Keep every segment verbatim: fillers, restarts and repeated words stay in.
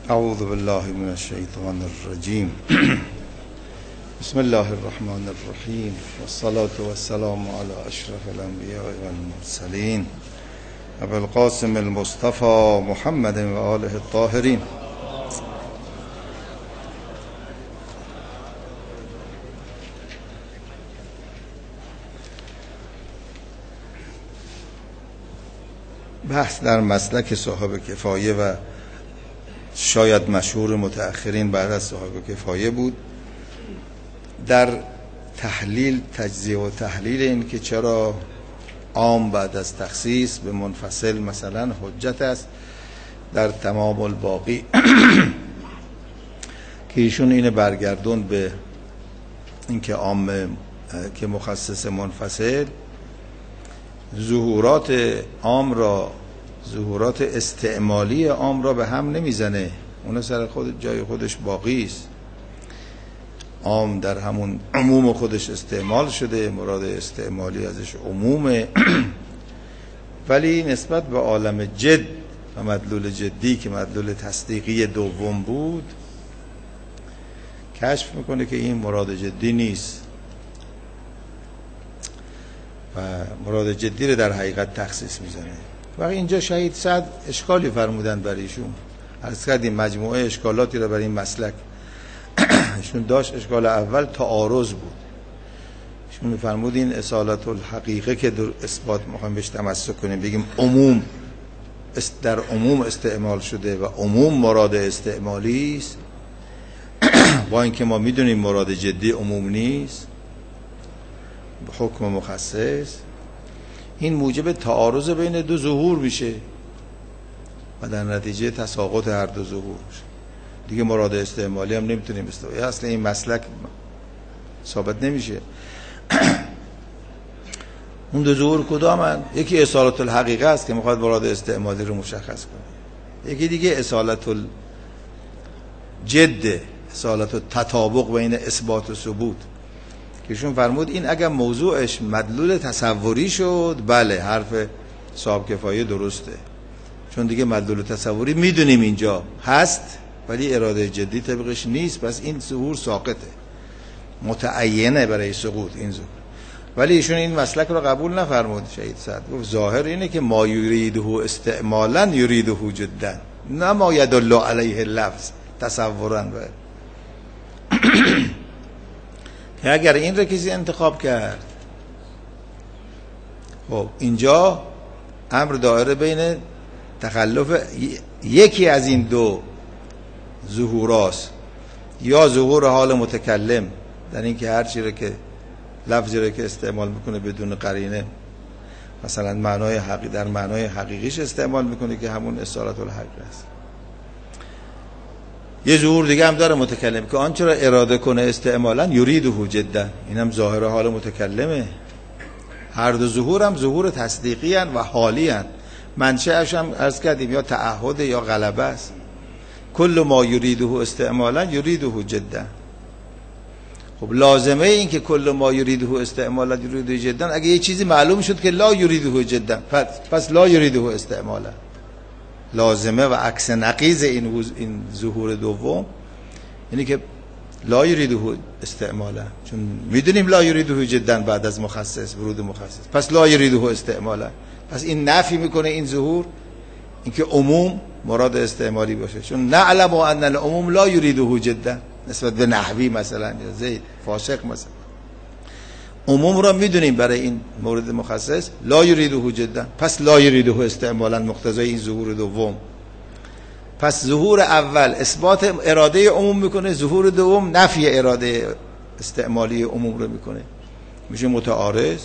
اعوذ بالله من الشیطان الرجیم. بسم الله الرحمن الرحیم والصلاة والسلام علی اشرف الانبیاء والمرسلین ابی القاسم المصطفى محمد و آله الطاهرین. بحث در مسلک صاحب کفایه و شاید مشهور متأخرین بعد از صاحب کفایه بود، در تحلیل تجزیه و تحلیل این که چرا عام بعد از تخصیص به منفصل مثلا حجت است. در تمام الباقی که ایشون اینه برگردون به اینکه عام که مخصص منفصل ظهورات عام را ظهورات استعمالی عام را به هم نمیزنه، اون سر خود جای خودش باقی است. عام در همون عموم خودش استعمال شده، مراد استعمالی ازش عمومه، ولی نسبت به عالم جد و مدلول جدی که مدلول تصدیقی دوم بود کشف میکنه که این مراد جدی نیست و مراد جدی رو در حقیقت تخصیص میزنه. و اینجا شهید سعد اشکالی فرمودن برای ایشون، عرض کردیم مجموعه اشکالاتی رو برای این مسلک ایشون داشت. اشکال اول تعارض بود. ایشون فرمود این اصالت الحقیقه که در اثبات میخوایم بهش تمسک کنیم، بگیم عموم در عموم استعمال شده و عموم مراد استعمالی است، با اینکه ما میدونیم مراد جدی عموم نیست به حکم مخصص، این موجب تعارض بین دو ظهور میشه و در نتیجه تساقط هر دو ظهور میشه. دیگه مراد استعمالی هم نمیتونیم استفاده، اصلا این مسلک ثابت نمیشه. اون دو ظهور کدامن؟ یکی اصالت الحقیقه است که میخواد مراد استعمالی رو مشخص کنه، یکی دیگه اصالت الجد، اصالت التطابق بین اثبات و ثبوت. ایشون فرمود این اگر موضوعش مدلول تصوری شد، بله حرف صاحب کفایه درسته، چون دیگه مدلول تصوری میدونیم اینجا هست ولی اراده جدی طبقش نیست، پس این ظهور ساقطه، متعینه برای سقوط این ظهور. ولی ایشون این مسلک رو قبول نفرمود. شهید سعد گفت ظاهر اینه که ما یریده استعمالا یریده جدا، نه ما یدل علیه اللفظ تصورا. و اگر این رو کسی انتخاب کرد، خب اینجا امر دائره بین تخلف یکی از این دو ظهوراست، یا ظهور حال متکلم در این که هر چی رو که لفظی رو که استعمال میکنه بدون قرینه مثلا معنای حقیقی در معنای حقیقیش استعمال میکنه که همون اصالت الحقیقه است. یه ظهور دیگه هم داره متکلم که آنچه را اراده کنه استعمالا یریده جدا، اینم ظاهر حال متکلمه. هر دو ظهور هم ظهور تصدیقی هن و حالی هن. منشأش هم عرض کردیم یا تعهد یا غلبه است. کل ما یریده استعمالا یریده جدا. خب لازمه این که کل ما یریده استعمالا یریده جدا، اگه یه چیزی معلوم شد که لا یریده جدا، پس, پس لا یریده استعمالا لازمه و عکس نقیض این این ظهور دوم یعنی که لا یریده استعمالا، چون میدونیم لا یریده جدا بعد از مخصص ورود مخصص، پس لا یریده استعمالا، پس این نفی میکنه این ظهور اینکه عموم مراد استعمالی باشه، چون نعلم ان العموم لا یریده جدا نسبت به نحوی مثلا یا زید فاسق مثلا، عموم را میدونیم برای این مورد مخصص لا یریده جدا، پس لا یریده استعمالا مقتضای این ظهور دوم. پس ظهور اول اثبات اراده عموم میکنه، ظهور دوم نفی اراده استعمالی عموم رو میکنه، میشه متعارض.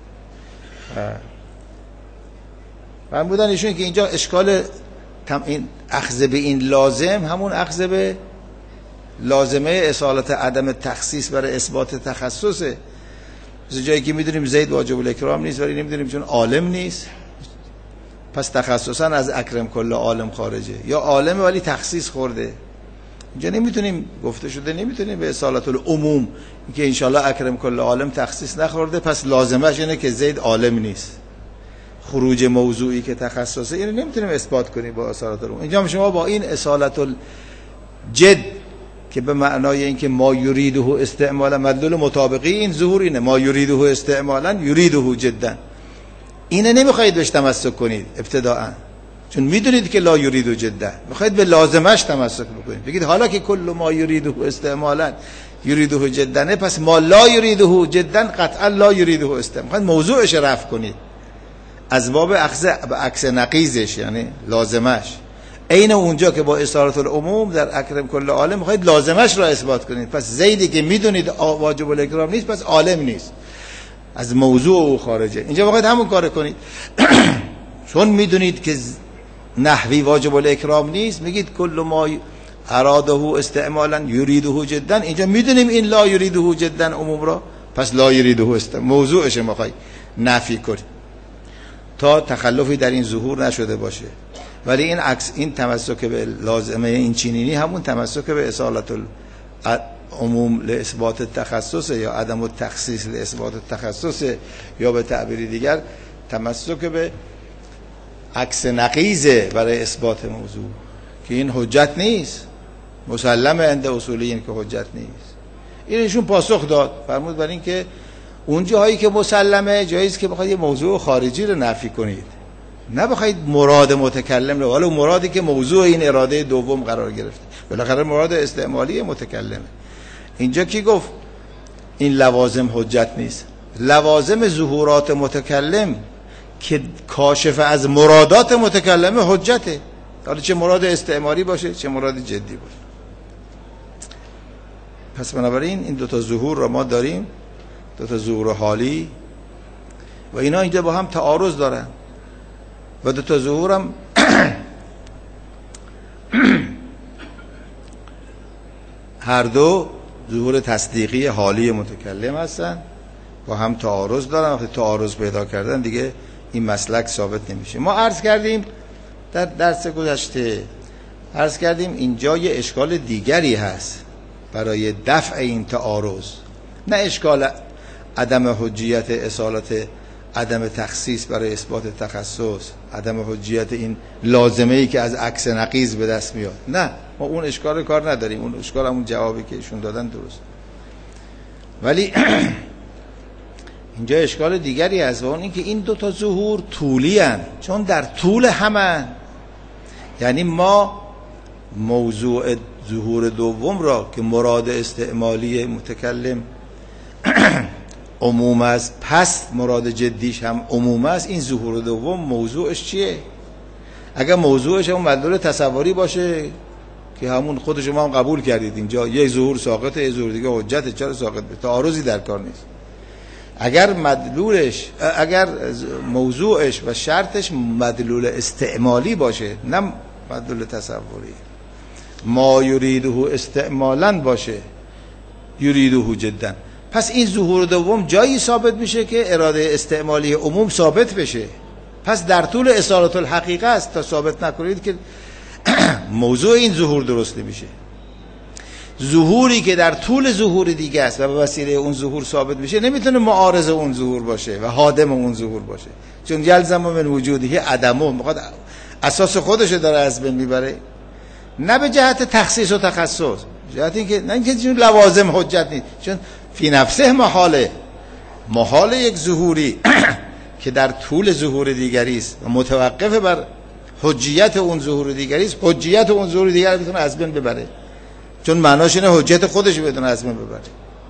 من بودن ایشون که اینجا اشکال تم این اخذ به این لازم همون اخذ به لازمه اصالت عدم تخصیص برای اثبات تخصصه. جایی که میدونیم زید واجب الاکرام نیست ولی نمیدونیم چون عالم نیست، پس تخصصا از اکرم کل عالم خارجه، یا عالمه ولی تخصیص خورده. اینجا نمیتونیم، گفته شده نمیتونیم به اصالت العموم که انشالله اکرم کل عالم تخصیص نخورده پس لازمش اینه که زید عالم نیست. خروج موضوعی که تخصصه اینو نمیتونیم اثبات کنیم با اصالت العموم. اینجا شما با این اصالت جد که به معنای اینکه ما یریده استعمالا، مدلول مطابقی این ظهور اینه، ما یریده استعمالا یریده جدا. اینه نمیخواید بهش تمسک کنید ابتداء، چون میدونید که لا یریده جدا، میخواید به لازمش تمسک بکنید. بگید حالا که کل ما یریده استعمالا یریده جدا، پس ما لا یریده جدا قطعا لا یریده استعمالا، میخواید موضوعش رفع کنید از باب اخذ به عکس نقیضش، یعنی لازمش. عین اونجا که با اصالت العموم در اکرم کل عالم میخواید لازمش را اثبات کنید. پس زیدی که میدونید واجب الاکرام نیست، پس عالم نیست، از موضوع او خارجه. اینجا میخواید همون کار کنید. چون میدونید که نحوی واجب الاکرام نیست، میگید کل ما اراده استعمالا یریده جدا. اینجا میدونیم این لا یریده جدا عموم را، پس لا یریده است موضوعش میخواید نفی کنید تا تخلفی در این ظهور نشده باشه. ولی این عکس، این تمسک به لازمه این چینینی همون تمسک به اصالت العموم لاثبات التخصص یا عدم التخصیص لاثبات التخصص، یا به تعبیر دیگر تمسک به عکس نقیضه برای اثبات موضوع، که این حجت نیست، مسلمه عند اصولیین که حجت نیست. اینشون پاسخ داد، فرمود برای این که اون جاهایی که مسلمه جاییست که بخواید یه موضوع خارجی رو نفی کنید، نه بخواید مراد متکلم رو، ولی مرادی که موضوع این اراده دوم قرار گرفته، بالاخره مراد استعمالی متکلمه. اینجا کی گفت این لوازم حجت نیست؟ لوازم ظهورات متکلم که کاشف از مرادات متکلمه حجته، حالا چه مراد استعماری باشه چه مراد جدی باشه. پس بنابراین این دو تا ظهور را ما داریم، دو تا ظهور حالی، و اینا اینجا با هم تعارض دارن، و دو تا ظهور هم هر دو ظهور تصدیقی حالی متکلم هستن، با هم تعارض دارن. وقتی تعارض پیدا کردن دیگه این مسلک ثابت نمیشه. ما عرض کردیم در درس گذشته، عرض کردیم اینجا یه اشکال دیگری هست برای دفع این تعارض، نه اشکال عدم حجیت اصالت عدم تخصیص برای اثبات تخصص، عدم حجیت این لازمه ای که از عکس نقیض به دست میاد، نه، ما اون اشکال کار نداریم، اون اشکال همون جوابی که ایشون دادن درست. ولی اینجا اشکال دیگری هست، و اون این که این دو تا ظهور طولی هستند، چون در طول همه، یعنی ما موضوع ظهور دوم را که مراد استعمالی متکلم عموم است، پس مراد جدیش هم عموم است، این ظهور دوم موضوعش چیه؟ اگر موضوعش هم مدلول تصوری باشه که همون خود شما هم قبول کردید، اینجا یک ظهور ساقطه، یک ظهور دیگه حجت، چرا ساقط به تعارضی در کار نیست. اگر مدلولش، اگر موضوعش و شرطش مدلول استعمالی باشه، نه مدلول تصوری، ما یریده استعمالا باشه یریده جدا، پس این ظهور دوم جایی ثابت میشه که اراده استعمالی عموم ثابت بشه. پس در طول اصالت الحقیقه است، تا ثابت نکنید که موضوع این ظهور درست نمیشه. ظهوری که در طول ظهور دیگه است و به وسیله اون ظهور ثابت میشه، نمیتونه معارض اون ظهور باشه و هادم اون ظهور باشه، چون یلزم من وجودی عدمه، میخواد اساس خودش داره از بین میبره، نه به جهت تخصیص و تخصص، جهت اینکه نه اینکه چون لوازم حجت نیست، چون فی نفسه محاله، محال یک ظهوری که در طول ظهور دیگری است و متوقف بر حجیت اون ظهور دیگری است، حجیت اون ظهور دیگری میتونه از بین ببره، چون معناش اینه حجت خودش بدون از بین ببره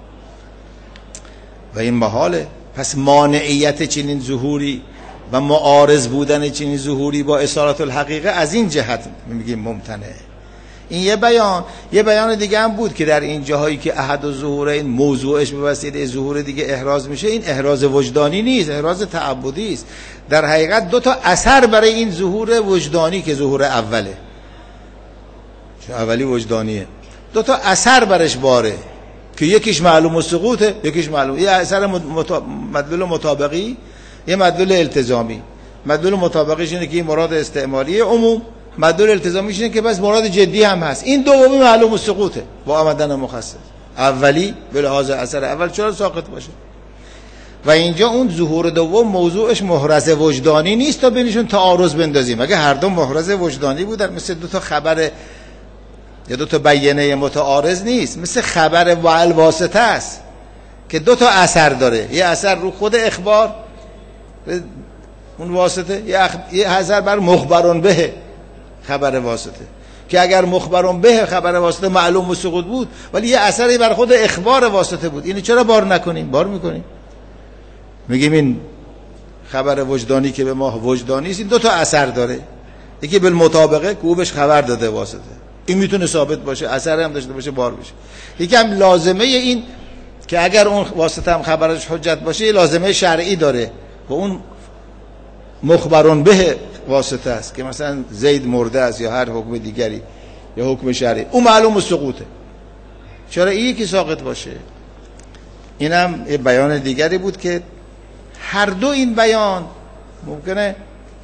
و این محاله. پس مانعیت چنین ظهوری و معارض بودن چنین ظهوری با اصالت الحقیقه از این جهت میگیم ممتنعه. این یه بیان. یه بیان دیگه هم بود که در این جاهایی که احد الظهورین موضوعش به وسیله ظهور دیگه احراز میشه، این احراز وجدانی نیست، احراز تعبدی است. در حقیقت دو تا اثر برای این ظهور وجدانی که ظهور اوله، چون اولی وجدانیه، دو تا اثر برش باره که یکیش معلوم السقوطه، یکیش معلوم، یه اثر مطا... مدلول مطابقی، یه مدلول التزامی. مدلول مطابقیش اینه که این مراد استعمالی عموم، مدلول التزامیش اینه که بس مراد جدی هم هست. این دومی معلوم السقوطه با آمدن مخصص. اولی به لحاظ اثر اول چرا ساقط باشه؟ و اینجا اون ظهور دوم موضوعش محرز وجدانی نیست تا بینشون تعارض بندازیم. اگه هر دو محرز وجدانی بودن، مثل دو تا خبر یا دو تا بیانه متعارض نیست، مثل خبر و الواسطه است که دو تا اثر داره، یه اثر رو خود اخبار اون واسطه، یه, اخ... یه اثر بر مخبرون به خبر واسطه، که اگر مخبرون به خبر واسطه معلوم و سقوط بود، ولی یه اثری بر خود اخبار واسطه بود، اینو چرا بار نکنیم؟ بار میکنیم، میگیم این خبر وجدانی که به ما وجدانی است این دو تا اثر داره، یکی بالمطابقه که او بهش خبر داده واسطه، این میتونه ثابت باشه، اثر هم داشته باشه، بار بشه. یکی هم لازمه این که اگر اون واسطه هم خبرش حجت باشه، لازمه شرعی داره و اون مخبرون به واسطه است که مثلا زید مرده است یا هر حکم دیگری یا حکم شرعی، اون معلوم سقوطه، چرا این یکی ساقط باشه؟ اینم یه بیان دیگری بود که هر دو این بیان ممکنه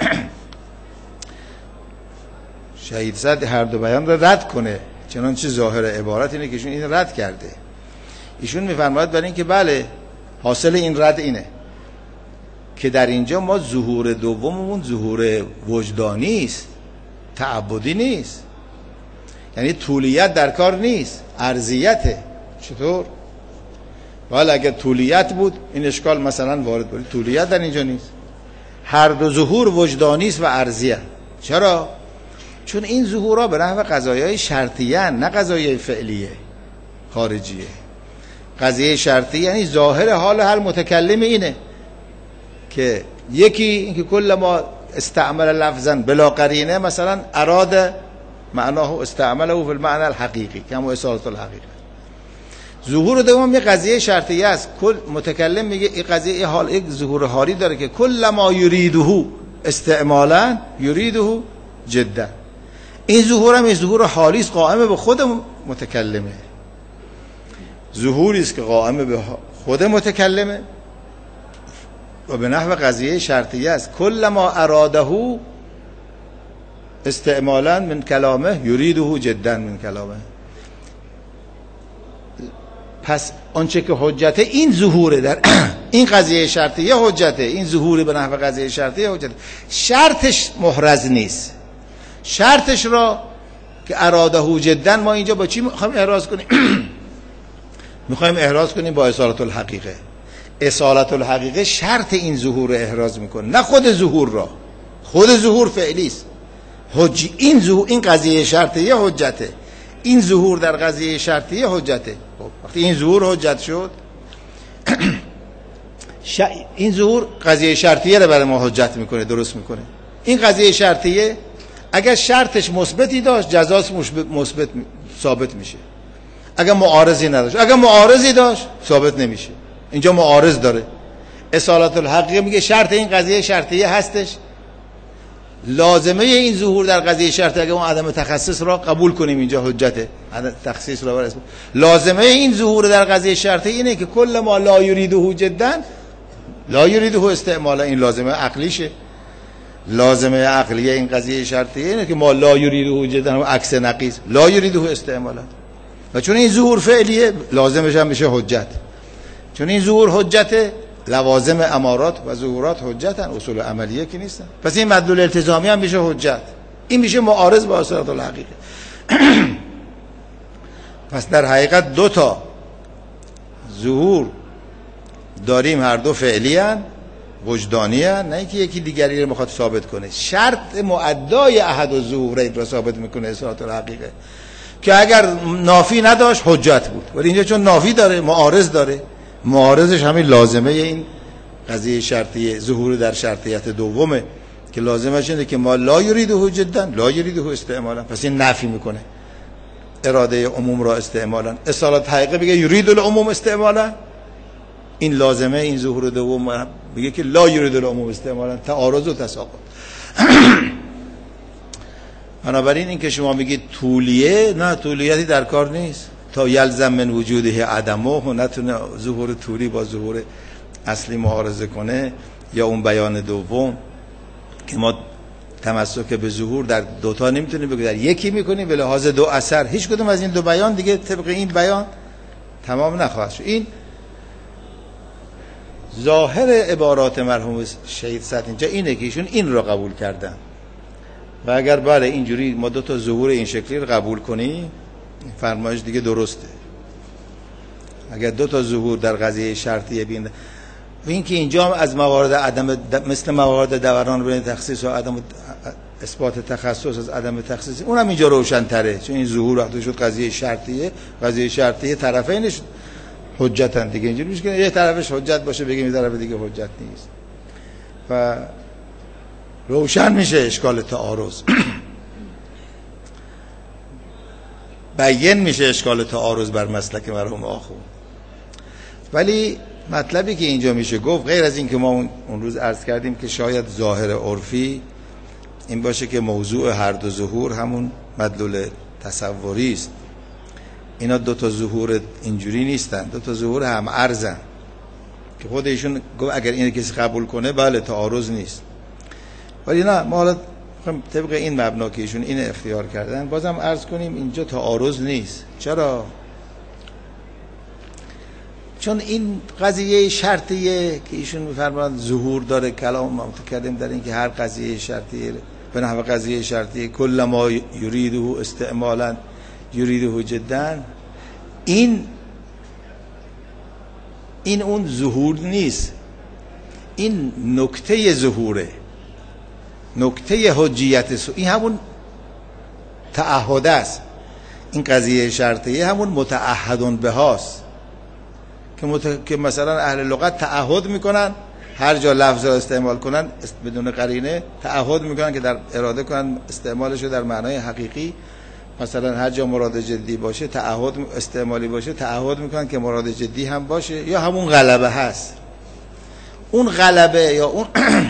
شهید صد هر دو بیان رو رد کنه، چنانچه ظاهر عبارت اینه که ایشون این رد کرده. ایشون میفرماید برای این که بله حاصل این رد اینه که در اینجا ما ظهور دوممون ظهور وجدانی است، تعبدی نیست، یعنی طولیت در کار نیست، ارضیته. چطور؟ ولی اگر طولیت بود این اشکال مثلا وارد بود، طولیت در اینجا نیست، هر دو ظهور وجدانی است و ارضیه. چرا؟ چون این ظهورها به نحو قضایای شرطیه، نه قضایای فعلیه خارجیه. قضیه شرطی یعنی ظاهر حال هر متکلم اینه که یکی اینکه کل ما استعمل لفظا بلا قرینه، مثلا اراد معناه استعمله فی المعنى الحقیقی که همون اصالت الحقیقه. ظهور دوم یه قضیه شرطیه است، کل متکلم میگه این قضیه حال یک ظهور حالی داره که کل ما یریده استعمالا یریده جدا. این ظهور هم یه ظهور حالی است، قائم به خود متکلمه، ظهوری است که قائم به خود متکلمه و به نحو قضیه شرطیه است. کل ما اراده استعمالا من کلامه یریده جدا من کلامه. پس آنچه که حجته این ظهوره، در این قضیه شرطیه حجته، این ظهوری به نحو قضیه شرطیه حجته، شرطش محرز نیست. شرطش را که اراده جدا ما اینجا با چی میخوایم احراز کنیم؟ میخوایم احراز کنیم با اصالت الحقیقه. اصالت الحقیقه شرط این ظهور احراز میکنه، نه خود ظهور را. خود ظهور فعلی است. حج این ظهور، این قضیه شرطیه حجته، این ظهور در قضیه شرطیه حجته. وقتی این ظهور حجت شد ش... این ظهور قضیه شرطیه رو برای ما حجت میکنه، درست میکنه. این قضیه شرطیه اگر شرطش مثبتی داشت جزاش مثبت ثابت میشه، اگر معارضی نداشت، اگر معارضی داشت ثابت نمیشه. اینجا معارض داره. اصالت الحقیقه میگه شرط این قضیه شرطیه هستش، لازمه این ظهور در قضیه شرطیه اگر اون عدم تخصص را قبول کنیم اینجا حجته، عدم تخصیص را برسیم. لازمه این ظهور در قضیه شرطیه اینه که کل ما لا یریده جدا لا یریده استعمالا، این لازمه عقلیشه. لازمه عقلیه این قضیه شرطیه اینه که ما لا یریده جدا و عکس نقیض لا یریده استعمالا. و چون این ظهور فعلیه لازمش هم میشه حجت. چون این ظهور حجته، لوازم امارات و ظهورات حجتن، اصول عملیه که نیستن. پس این مدلول التزامی هم میشه حجت، این میشه معارض با اصالت الحقیقه. پس در حقیقت دو تا ظهور داریم، هر دو فعلی ان، وجدانی ان، نه اینکه یکی دیگری رو میخواد ثابت کنه. شرط معدای احد الظهورین رو ثابت میکنه اصالت الحقیقه، که اگر نافی نداشت حجت بود، ولی اینجا چون نافی داره معارض داره، معارضش همین لازمه این قضیه شرطیه، ظهور در شرطیت دومه که لازمش اینه که ما لا یریده جدا لا یریده استعمالا. پس این نفی میکنه اراده عموم را استعمالا. اصالت حقیقه بگه یرید العموم استعمالا، این لازمه این ظهور دوم بگه که لا یرید العموم استعمالا، تعارض و تساقط. بنابراین این که شما میگید طولیه، نه طولیتی در کار نیست. تا یلزم من وجوده عدمه و نتونه ظهور طولی با ظهور اصلی معارضه کنه، یا اون بیان دوم که ما تمسک به ظهور در دوتا نمیتونیم بگیم، در یکی میکنیم به لحاظ دو اثر. هیچ کدوم از این دو بیان دیگه طبق این بیان تمام نخواهد شد. این ظاهر عبارات مرحوم شهید صد اینجا اینه که ایشون این رو قبول کردن. و اگر بله اینجوری ما دو تا ظهور این شکلی رو قبول کنیم فرمایش دیگه درسته. اگر دو تا ظهور در قضیه شرطیه بین و این که اینجا هم از موارد عدم مثل موارد دوران بین تخصیص و عدم اثبات تخصص از عدم تخصیص، اونم اینجا روشن تره، چون این ظهور وقتی شد قضیه شرطیه، قضیه شرطیه طرفینش حجتن دیگه، اینجوری میشه که یه طرفش حجت باشه بگیم یه طرف دیگه حجت نیست و روشن میشه اشکال تعارض. بیان میشه اشکال تعارض بر مسلک مرحوم آخو. ولی مطلبی که اینجا میشه گفت، غیر از این که ما اون روز عرض کردیم که شاید ظاهر عرفی این باشه که موضوع هر دو ظهور همون مدلول تصوری است، اینا دو تا ظهور اینجوری نیستن، دو تا ظهور هم عرضن که خود ایشون گفت اگر این کسی قبول کنه بله تعارض نیست. ولی نه، ما حالا طبق این مبنا که ایشون این اختیار کردن بازم عرض کنیم اینجا تعارض نیست. چرا؟ چون این قضیه شرطیه که ایشون میفرمایند ظهور داره، کلام ما متکلم در این که هر قضیه شرطیه به نحو قضیه شرطیه کل ما یریده استعمالا یریده جدا، این این اون ظهور نیست، این نکته ظهوره، نکته حجیت سو، این همون تعهد است. این قضیه شرطیه همون متعهدون بهاست که, مت... که مثلا اهل لغت تعهد میکنن هر جا لفظ را استعمال کنن بدون قرینه تعهد میکنن که در اراده کنن استعمالش رو در معنای حقیقی، مثلا هر جا مراد جدی باشه تعهد استعمالی باشه تعهد میکنن که مراد جدی هم باشه، یا همون غلبه هست. اون غلبه یا اون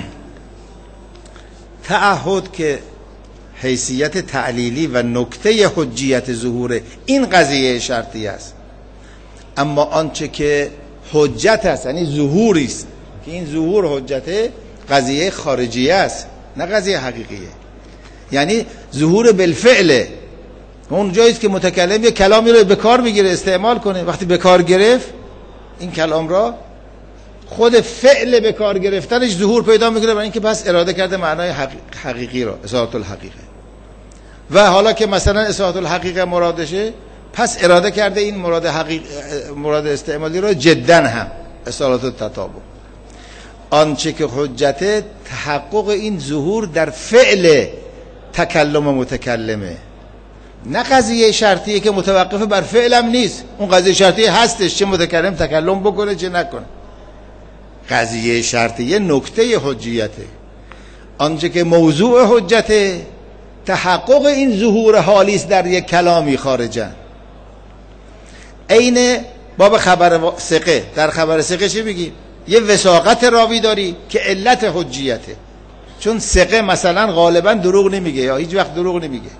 تعهد که حیثیت تعلیلی و نکته حجیت ظهور این قضیه شرطی است. اما آنچه که حجت است یعنی ظهوری است که این ظهور حجته، قضیه خارجیه است نه قضیه حقیقیه، یعنی ظهور بالفعل. اون جایی است که متکلم یه کلامی رو به کار بگیره استعمال کنه، وقتی به کار گرفت این کلام را خود فعل به کار گرفتنش ظهور پیدا میکنه، برای اینکه پس اراده کرده معنای حقیقی را، اصالت الحقیقه. و حالا که مثلا اصالت الحقیقه مرادشه، پس اراده کرده این مراد حقیق مراد استعمالی را جدا هم اصالت التطابق. آنچه که حجت تحقق این ظهور در فعل تکلم متکلمه، نه قضیه شرطیه که متوقف بر فعلم نیست. اون قضیه شرطیه هستش، چه متکلم تکلم بکنه چه نکنه. قضیه شرطیه نکته حجیته. آنچه که موضوع حجته تحقق این ظهور حالی است در یک کلامی خارجا. عین باب خبر ثقه، در خبر ثقه چی بگیم؟ یه وثاقت راوی داری که علت حجیته، چون ثقه مثلا غالبا دروغ نمیگه یا هیچ وقت دروغ نمیگه.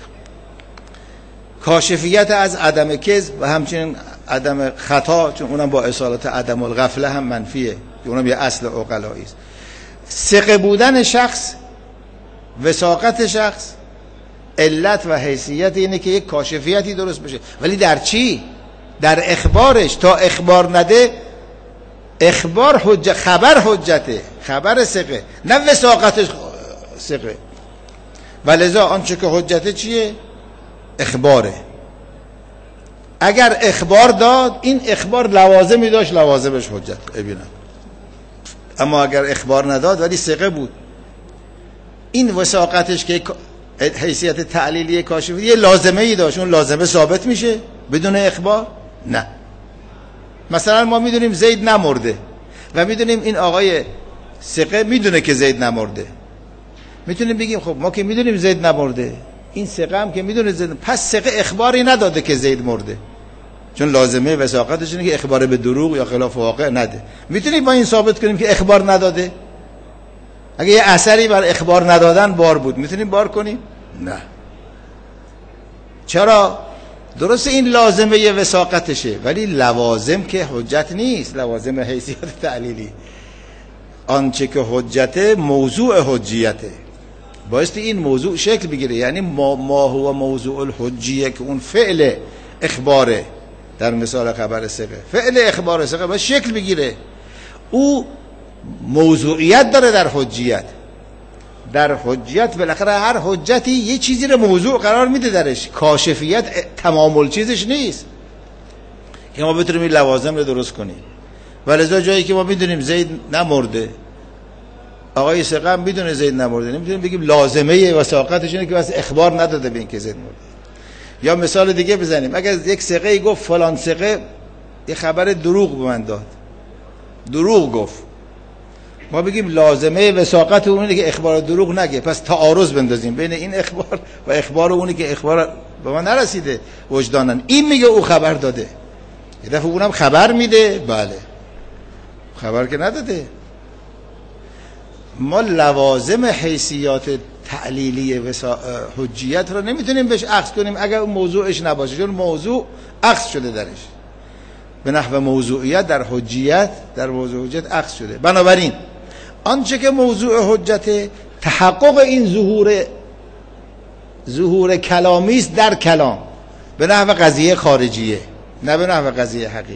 کاشفیت از عدم کذب و همچنین عدم خطا، چون اونم با اصالت عدم الغفله هم منفیه، اونم یه اصل عقلایی است. ثقه بودن شخص، وثاقت شخص، علت و حیثیت اینه که یک کاشفیتی درست بشه. ولی در چی؟ در اخبارش. تا اخبار نده، اخبار حجت، خبر حجته، خبر ثقه، نه وثاقتش ثقه. ولذا آنچه که حجته چیه؟ اخباره. اگر اخبار داد، این اخبار لوازمی داشت، لوازمش حجت ببینن. اما اگر اخبار نداد ولی ثقه بود، این وثاقتش که حیثیت تعلیلی کاشفی یه لازمه ای داشت، اون لازمه ثابت میشه بدون اخبار؟ نه. مثلا ما میدونیم زید نمرده و میدونیم این آقای ثقه میدونه که زید نمرده، میتونیم بگیم خب ما که میدونیم زید نمرده، این ثقه هم که میدونه زید، پس ثقه اخباری نداده که زید مرده، چون لازمه وثاقتش اینه که اخبار به دروغ یا خلاف واقع نده. میتونیم با این ثابت کنیم که اخبار نداده؟ اگه یه اثری بر اخبار ندادن بار بود، میتونیم بار کنیم؟ نه. چرا؟ درست این لازمه یه وثاقتشه، ولی لوازم که حجت نیست، لوازم حیثیت تعلیلی. آنچه که حجته موضوع حجیته، بایستی این موضوع شکل بگیره. یعنی ما, ما هو موضوع الحجیه که اون فعل اخباره، در مثال خبر ثقه فعل اخبار ثقه باید شکل بگیره، او موضوعیت داره در حجیت. در حجیت بالاخره هر حجتی یه چیزی رو موضوع قرار میده درش. کاشفیت تمام الچیزش نیست که ما بتونیم این لوازم رو درست کنیم. ولذا جایی که ما میدونیم زید نمرده، آقای ثقه میدونه زید نمرده، نمیتونیم بگیم لازمه وثاقتش اینه که بس اخبار نداده به این که زید مرده. یا مثال دیگه بزنیم، اگر یک ثقه گفت فلان ثقه یه خبر دروغ به من داد، دروغ گفت، ما بگیم لازمه وثاقت اونه که اخبار دروغ نگه، پس تعارض بندازیم بین این اخبار و اخبار اونی که اخبار به ما نرسیده وجدانن. این میگه او خبر داده، یه دفعه اونم خبر میده، بله خبر که نداده. ما لوازم حیثیات تعلیلی و حجیت رو نمیتونیم بهش اخذ کنیم اگر اون موضوعش نباشه، چون موضوع اخذ شده درش به نحو موضوعیت در حجیت، در موضوع حجیت اخذ شده. بنابراین آنچه که موضوع حجت، تحقق این ظهور ظهور کلامی است در کلام به نحو قضیه خارجیه، نه به نحو قضیه حقیقیه.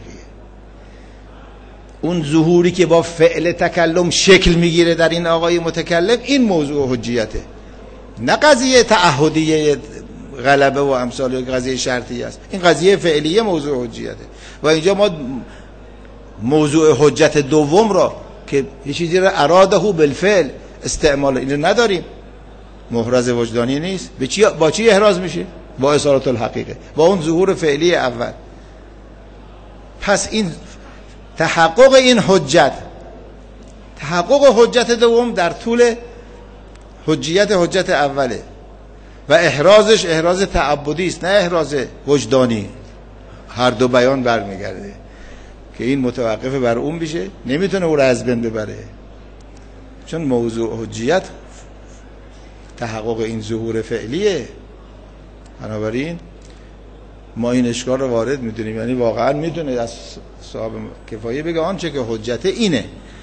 اون ظهوری که با فعل تکلم شکل میگیره در این آقای متکلم، این موضوع حجیته، نه قضیه تعهدیه غلبه و امثال یا قضیه شرطیه است. این قضیه فعلیه موضوع حجیته. و اینجا ما موضوع حجت دوم را که یه چیزی را اراده بالفعل استعمال این نداریم، محرز وجدانی نیست. به چی با چی احراز میشه؟ با اصالت الحقیقه، با اون ظهور فعلی اول. پس این تحقق این حجت، تحقق حجت دوم در طول حجیت حجت اوله و احرازش احراز تعبدی است، نه احراز وجدانی. هر دو بیان برمیگرده که این متوقف بر اون بشه، نمیتونه او را از بین ببره، چون موضوع حجیت تحقق این ظهور فعلیه. بنابراین ما این اشکال رو وارد میدونیم، یعنی واقعا میدونه از صاحب کفایه بگه آنچه که حجت اینه،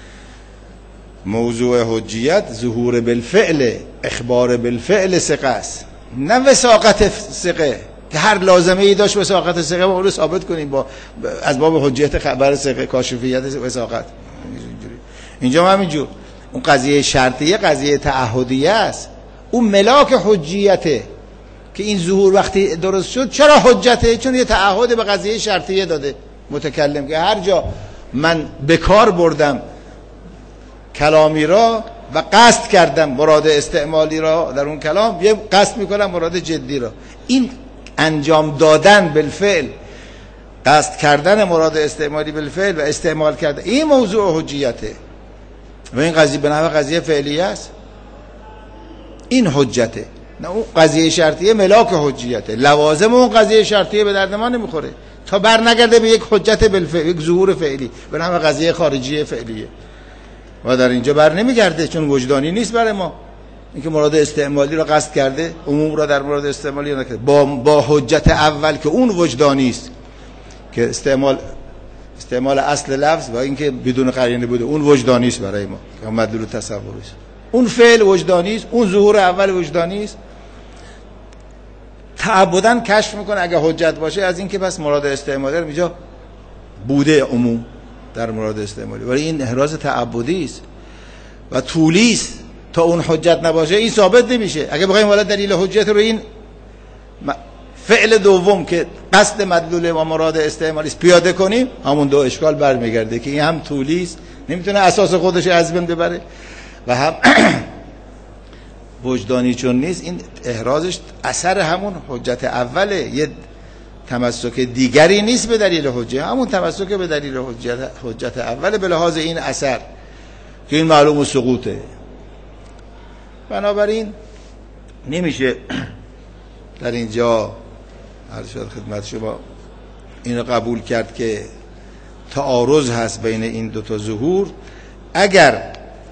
موضوع حجیت ظهور بالفعل، اخبار بالفعل ثقه است، نه وثاقت ثقه که هر لازمه ای داشت وثاقت ثقه ما رو ثابت کنیم با از باب حجیت خبر ثقه، کاشفیت وثاقت. اینجا هم همینجور اون قضیه شرطیه قضیه تعهدیه است، اون ملاک حجیته که این ظهور وقتی درست شد چرا حجته؟ چون یه تعهد به قضیه شرطیه داده متکلم که هر جا من به کار بردم کلامی را و قصد کردم مراد استعمالی را در اون کلام، یه قصد میکنم مراد جدی را. این انجام دادن بالفعل، قصد کردن مراد استعمالی بالفعل و استعمال کردن، این موضوع حجیته و این قضیه به نحو قضیه فعلیه است، این حجته. نه اون قضیه شرطیه ملاک حجیته، لوازم اون قضیه شرطیه به درد ما نمیخوره تا بر نگرده به یک حجت بالفعل، یک ظهور فعلی به نحو قضیه خارجیه فعلیه. و در اینجا بر نمیگرده چون وجدانی نیست برای ما. اینکه مراد استعمالی را قصد کرده، عموم را در مراد استعمالی نکرده، با با حجت اول که اون وجدانی است که استعمال استعمال اصل لفظ و اینکه بدون قرینه بوده، اون وجدانی است برای ما که مدلول تصوری است. اون فعل وجدانی است، اون ظهور اول وجدانی است. تعبداً کشف میکنه اگه حجت باشه از اینکه پس مراد استعمالی رو اینجا بوده عموم در مراد استعمالی، ولی این احراز تعبدی است و طولی است تا اون حجت نباشه این ثابت نمیشه. اگه بخوایم والا دلیل حجت رو این فعل دوم که قصد مدلول و مراد استعمالی است پیاده کنیم، همون دو اشکال برمیگرده که این هم طولی است، نمیتونه اساس خودش از بین ببره، و هم وجدانی چون نیست، این احرازش اثر همون حجت اوله، یه تمسک دیگری نیست به دلیل حجت، همون تمسک به دلیل حجت حجت اوله به لحاظ این اثر که این معلوم سقوطه. بنابراین نمیشه در اینجا عرض شد خدمت شما اینو قبول کرد که تعارض هست بین این دو تا ظهور. اگر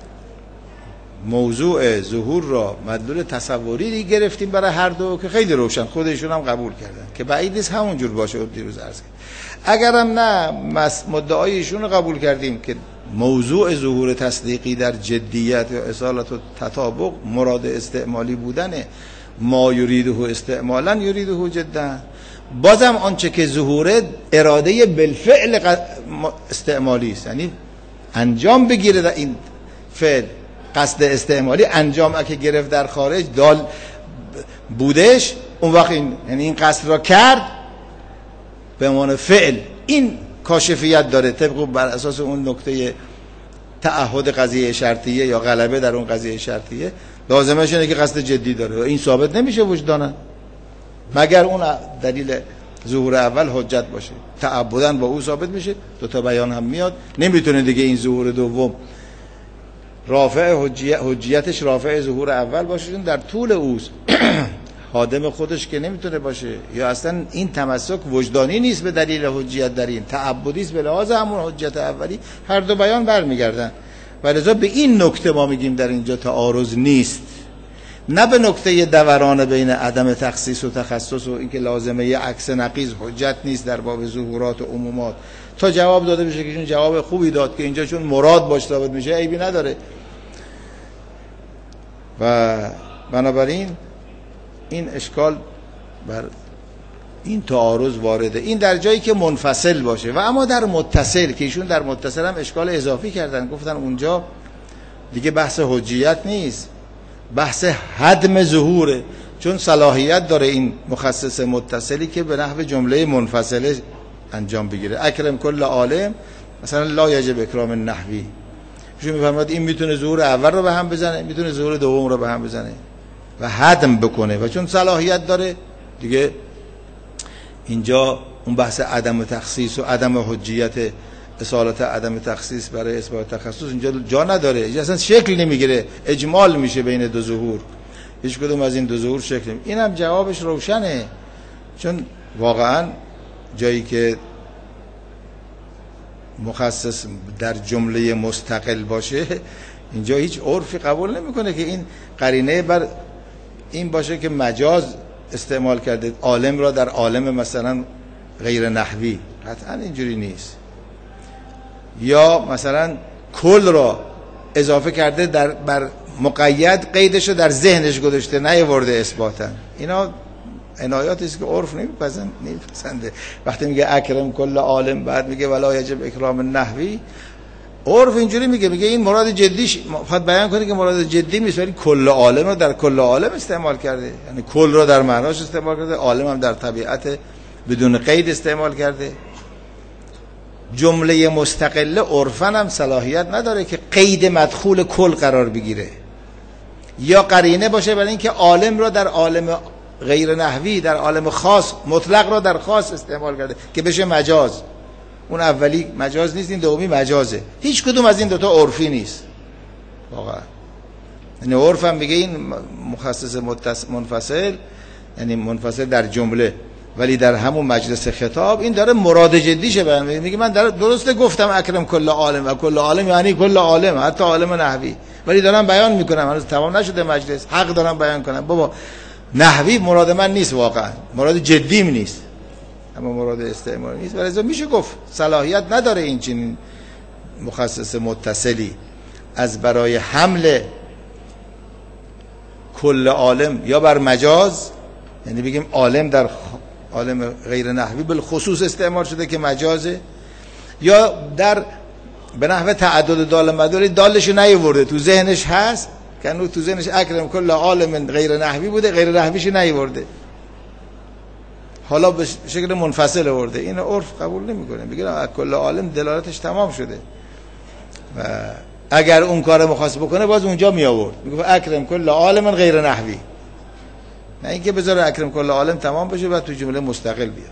موضوع ظهور را مدلول تصوری گرفتیم برای هر دو که خیلی روشن خودشون هم قبول کردن که بعید نیست همون جور باشه، دیروز عرض کردم. اگرم نه مدعای ایشون رو قبول کردیم که موضوع ظهور تصدیقی در جدیت یا اصالت و تطابق مراد استعمالی بودنه، ما یریده استعمالا یریده جدا، بازم آنچه که ظهور اراده بالفعل استعمالی است، یعنی انجام بگیره در این فعل قصد استعمالی انجام که گرفت در خارج دال بودش، اون وقت این یعنی این قصد را کرد به عنوان فعل، این کاشفیت داره طبق بر اساس اون نکته تعهد قضیه شرطیه یا غلبه در اون قضیه شرطیه. لازمش اینه که قصد جدی داره و این ثابت نمیشه وجدانا مگر اون دلیل ظهور اول حجت باشه. تعبداً با او ثابت میشه، دو تا بیان هم میاد، نمیتونه دیگه این ظهور دوم رافع حجیت حجیتش رافع ظهور اول باشه، در طول اوست خادم خودش که نمیتونه باشه، یا اصلا این تمسک وجدانی نیست به دلیل حجیت در این، تعبدی است به لحاظ همون حجت اولی. هر دو بیان برمیگردن و لذا به این نکته ما میگیم در اینجا تعارض نیست، نه به نکته دوران بین عدم تخصیص و تخصص و اینکه لازمه ی عکس نقیض حجت نیست در باب ظهورات و عمومات. تا جواب داده بشه که چون جواب خوبی داد که اینجا چون مراد باش ثابت میشه عیبی نداره. و بنابراین این اشکال بر این تعارض وارده، این در جایی که منفصل باشه. و اما در متصل که ایشون در متصل هم اشکال اضافی کردن، گفتن اونجا دیگه بحث حجیت نیست، بحث حدم ظهوره، چون صلاحیت داره این مخصص متصلی که به نحو جمله منفصله انجام بگیره. اکرم کل عالم مثلا لا یجب اکرام النحوی، ایشون میفرماد این میتونه ظهور اول رو به هم بزنه، میتونه ظهور دوم رو به هم بزنه و حدم بکنه، و چون صلاحیت داره دیگه اینجا اون بحث عدم تخصیص و عدم حجیت اصالت عدم تخصیص برای اثبات تخصص اینجا جا نداره، اینجا اصلا شکل نمیگیره، اجمال میشه بین دو ظهور، هیچ کدوم از این دو ظهور شکل. این هم جوابش روشنه، چون واقعا جایی که مخصص در جمله مستقل باشه اینجا هیچ عرفی قبول نمیکنه که این قرینه بر این باشه که مجاز استعمال کرده عالم را در عالم مثلا غیر نحوی، قطعا اینجوری نیست. یا مثلا کل را اضافه کرده در بر مقید، قیدش رو در ذهنش گذاشته نیاورده اثباتا. اینا عنایاتی است که عرف نمیپسند نمیپسنده. وقتی میگه اکرم کل عالم بعد میگه ولا یجب اکرام النحوی، عرف اینجوری میگه، میگه این مراد جدیش فقط بیان کنه که مراد جدی نیست، ولی کل عالم رو در کل عالم استعمال کرده، یعنی کل رو در معناش استعمال کرده، عالم هم در طبیعت بدون قید استعمال کرده. جمله مستقله عرفاً هم صلاحیت نداره که قید مدخول کل قرار بگیره یا قرینه باشه برای اینکه عالم رو در عالم غیر نحوی، در عالم خاص، مطلق رو در خاص استعمال کرده که بشه مجاز. اون اولی مجاز نیست، این دومی مجازه. هیچ کدوم از این دوتا عرفی نیست واقعا. یعنی عرف هم میگه این مخصص منفصل، یعنی منفصل در جمله ولی در همون مجلس خطاب این داره مراد جدیشه بیان میگه. من در درسته گفتم اکرم کل عالم و کل عالم یعنی کل عالم، حتی عالم نحوی، ولی دارم بیان میکنم، هنوز تمام نشده مجلس، حق دارم بیان کنم. بابا نحوی مراد من نیست، واقعا مراد جدیم نیست، اما مراد استعمال نیست، ولی میشه گفت صلاحیت نداره این چنین مخصص متصلی از برای حمل کل عالم یا بر مجاز، یعنی بگیم عالم در عالم غیر نحوی بالخصوص استعمال شده که مجازه، یا در به نحو تعدد دال مدار دالش نیورده تو ذهنش هست که انو تو ذهنش اکرم کل عالم غیر نحوی بوده، غیر نحویش نیورده، حالا به شکل منفصل آورده. این عرف قبول نمیکنه، میگه کل عالم دلالتش تمام شده و اگر اون کار مخاص بکنه باز اونجا می آورد، میگه اکرم کل عالم غیر نحوی، نه اینکه بذاره اکرم کل عالم تمام بشه و تو جمله مستقل بیاد.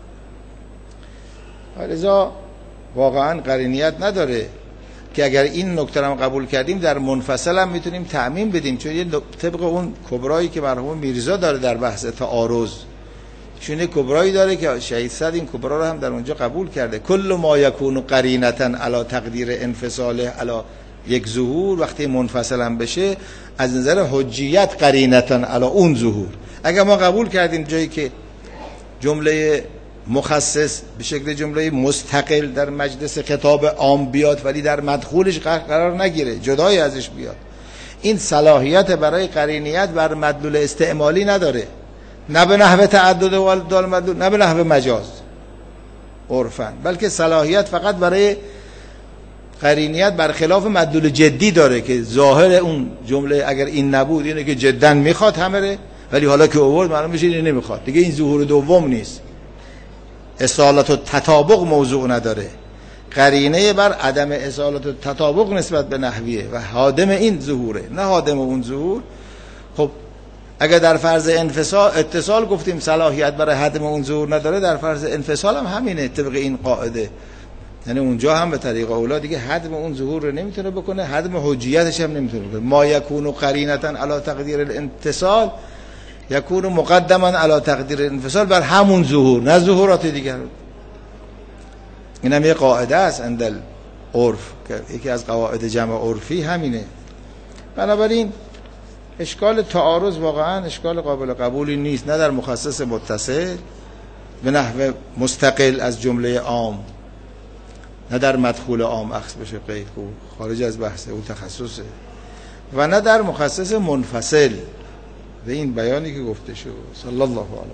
لذا واقعا قرینیت نداره که اگر این نکته هم قبول کردیم در منفصل هم میتونیم تعمیم بدیم، چون یه طبق اون کبرایی که مرحوم میرزا داره در بحث تعارض، چون یه کبرایی داره که شهید صد این کبرا رو هم در اونجا قبول کرده. کل ما یکون قرینتا علی تقدیر انفصاله علی یک ظهور، وقتی منفصل هم بشه از نظر حجیت قرینتا علی اون ظهور. اگر ما قبول کردیم جایی که جمله مخصص به شکل جمله مستقل در مجلس خطاب عام بیاد ولی در مدخولش قرار نگیره، جدای ازش بیاد، این صلاحیت برای قرینیت بر مدلول استعمالی نداره، نه به نحو تعدد و دال مدلول، نه به نحو مجاز عرفاً، بلکه صلاحیت فقط برای قرینیت برخلاف مدلول جدی داره که ظاهر اون جمله اگر این نبود اینه که جدا میخواد همره، ولی حالا که آورد معلوم میشه این نمیخواد دیگه. این ظهور دوم نیست. اصالت و تطابق موضوع نداره، قرینه بر عدم اصالت و تطابق نسبت به نحویه و حادم این ظهوره نه حادم اون ظهور. خب اگر در فرض انفصال اتصال گفتیم صلاحیت برای حدم اون ظهور نداره، در فرض انفصال هم همینه طبق این قاعده. یعنی اونجا هم به طریق اولا دیگه حدم اون ظهور رو نمیتونه بکنه، حدم حجیتش هم نمیتونه بکنه. ما یکون قرینتا علی تقدیر الاتصال یکون مقدما علی تقدیر الانفصال، بر همون ظهور نه ظهورات دیگر. این هم یه قاعده است اندل عرف که یکی از قواعد جمع عرفی همینه. بنابراین اشکال تعارض واقعا اشکال قابل قبولی نیست، نه در مخصص متصل به نحو مستقل از جمله عام، نه در مدخول عام اخذ بشه قید کو خارج از بحث او تخصصه، و نه در مخصص منفصل به این بیانی که گفته شد. صلی الله علیه